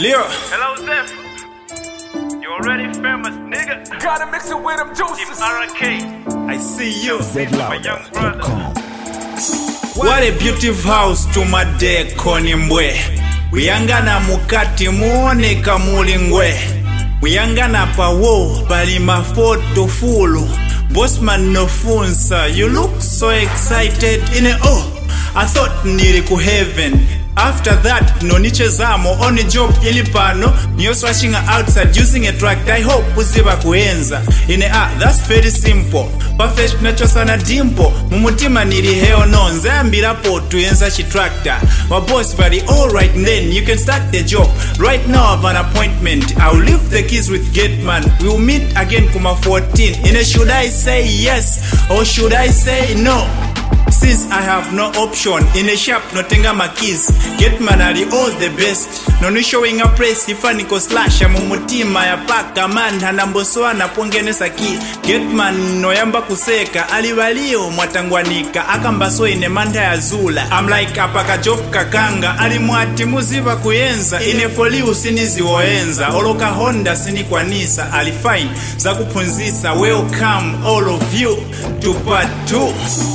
Leo. Hello, Zeph. You already famous, nigga. Gotta mix it with them Team juices. RK. I see you. My young brother. What a beautiful house to my day Konimbwe. Uyangana mukati muoneka mulingwe. Uyangana pawo bali mafoto fulu. Bossman no funsa. You look so excited in a I thought nili ku heaven. After that, no nichezamo on a job ilipano. Niyo swashing outside using a tractor. I hope uziba kuenza. In a that's very simple. Perfect nacho sana dimpo. Mumutima nili heo nonze. Ambira po tuyenza chi tractor. My boss buddy, alright then you can start the job. Right now I have an appointment. I'll leave the keys with Gateman. We'll meet again kuma 14. In a should I say yes or should I say no? Since I have no option, in a shop notenga my keys. Gateman are all the best. No ni showing a press ifaniko slash mumutima ya paka man hanambosoa na pongene saki. Gateman no yamba kuseka alivalio mwatangwanika akambaso ine manda ya zula. I'm like apaka job kakanga alimwati muziva kuyenza ine foli usinizi woenza oloka Honda sini kwa nisa alifine za kupunzisa. Welcome all of you to part 2.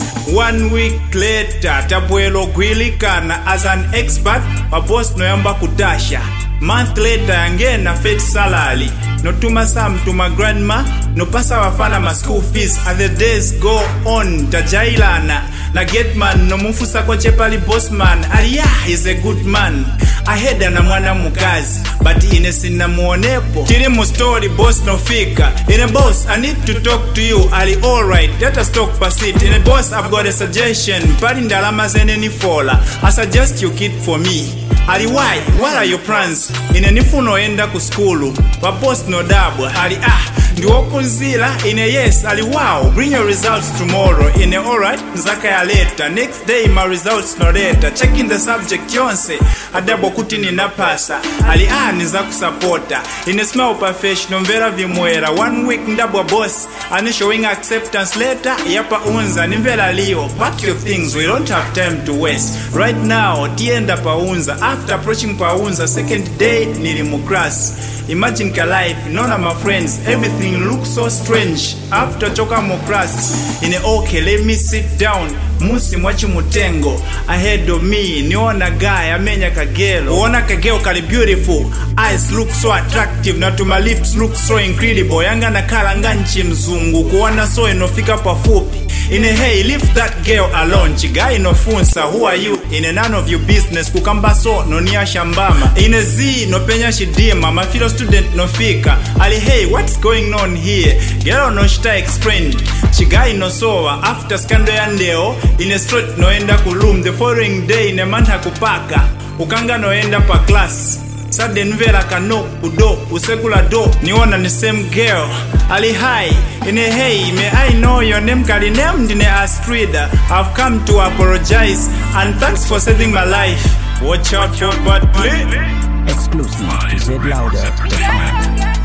1 week later, Tabwelo Gwilikana as an expert, my boss noyamba kutasha. Month later, angena fetch salary. No tuma sam to my grandma, no pasa wafana my school fees. As the days go on, tajailana. Na Gateman no mufusa kwa chepali bossman. Aria is a good man. Aheda na mwana mukazi, but inesi na muonepo. Kiri mu story boss no fika. In a boss, I need to talk to you. Ali alright, let us talk per seat. In a boss, I've got a suggestion. Pali ndalama zeneni fola. I suggest you keep for me. Ali why? What are your plans? Ine nifuno enda ku skulu. Wa boss no dabwa. Ali ndiwo kunzila. Ine yes. Ali wow. Bring your results tomorrow. Ine alright. Nzaka ya later. Next day my results no later. Checking the subject yonse. Adabo kuti ninapasa. Ali niza kusupporta. Ine smell professional mvera vimwera. 1 week ndabwa boss. Ani showing acceptance later. Yapa unza. Nimvera leo. Pack your things. We don't have time to waste. Right now. Tienda pa unza. After approaching Paunza, second day nilimukras. Imagine ka life, none of my friends, everything looks so strange. After choka mukras, in a okay, let me sit down. Musi mwachi mutengo. Ahead of me, niona guy, amenya kagelo. Uona kagelo kali beautiful. Eyes look so attractive, na to my lips look so incredible. Yanga na kalanga nchi mzungu, kuona so inofika pafupi. In a hey, leave that girl alone. Chigai no funsa, who are you? In a none of your business, kukamba so no niya shambama. In a Z, no penya shidima, my fellow student no fika. Ali hey, what's going on here? Girl no shita explained. Chigai no sowa, after scandal yandeo. In a street no enda kulum. The following day in a manha kupaka. Ukanga no enda pa class. Sade nvela kano udo usekula do niona the same girl. Ali hi in a hey, may I know your name? Kali named in a Astrida. I've come to apologize and thanks for saving my life. Watch out for bad play. Exclusive to ZLouder.com.